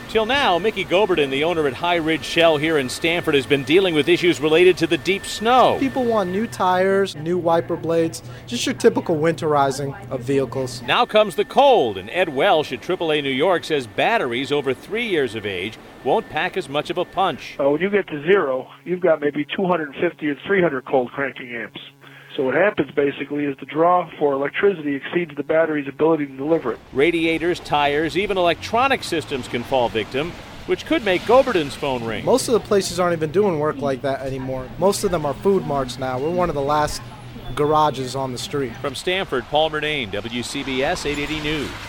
Till now, Mickey Goberton, the owner at High Ridge Shell here in Stamford, has been dealing with issues related to the deep snow. People want new tires, new wiper blades, just your typical winterizing of vehicles. Now comes the cold, and Ed Welsh at AAA New York says batteries over 3 years of age won't pack as much of a punch. When you get to zero, you've got maybe 250 or 300 cold cranking amps. So what happens basically is the draw for electricity exceeds the battery's ability to deliver it. Radiators, tires, even electronic systems can fall victim, which could make Goberton's phone ring. Most of the places aren't even doing work like that anymore. Most of them are food marts now. We're one of the last garages on the street. From Stamford, Paul Murnane, WCBS 880 News.